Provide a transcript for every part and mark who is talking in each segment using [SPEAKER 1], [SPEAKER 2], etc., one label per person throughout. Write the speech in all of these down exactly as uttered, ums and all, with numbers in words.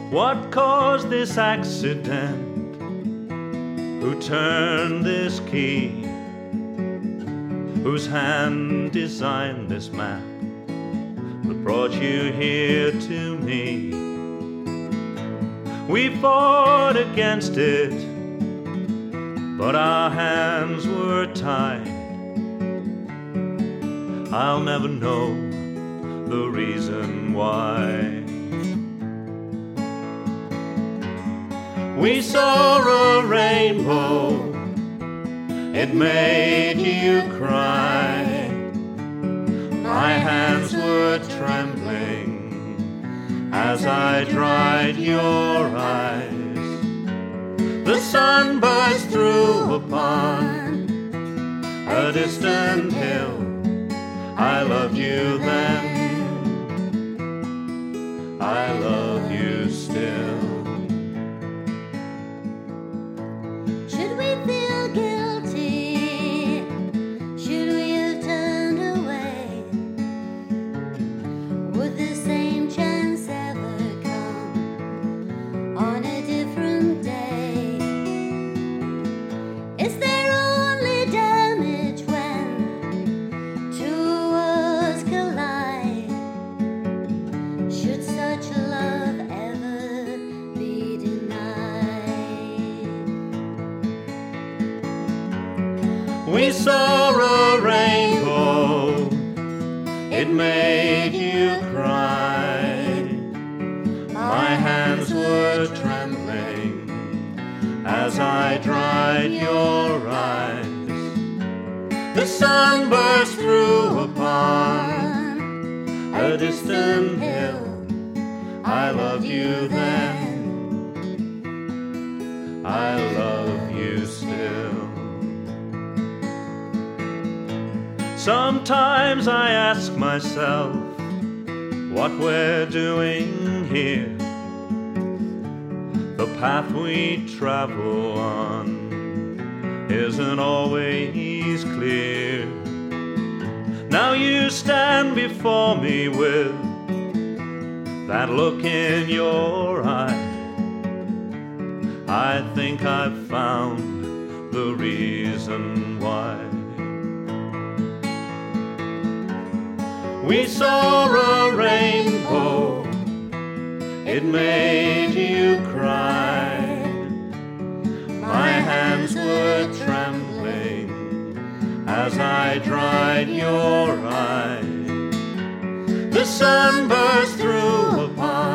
[SPEAKER 1] What caused this accident? Who turned this key? Whose hand designed this map that brought you here to me? We fought against it, but our hands were tied. I'll never know the reason why. We saw a rainbow, it made you cry. My hands were trembling as I dried your eyes. The sun burst through upon a distant hill. I loved you then, I love you still.
[SPEAKER 2] Should we feel guilty? Should we have turned away? Would the same chance ever come on a different day? Is there only damage when two worlds collide? Should such love ever be denied?
[SPEAKER 1] We saw a rainbow, it made you cry. My hands were trembling as I dried your eyes. The sun burst through upon a distant hill. I loved you then, I love you still. Sometimes I ask myself what we're doing here. The path we travel on isn't always clear. Now you stand before me with that look in your eye. I think I've found the reason why. We saw a rainbow, it made you cry. My hands were trembling as I dried your eyes. The sun burst through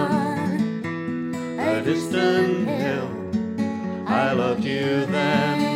[SPEAKER 1] upon a distant hill. I loved you then,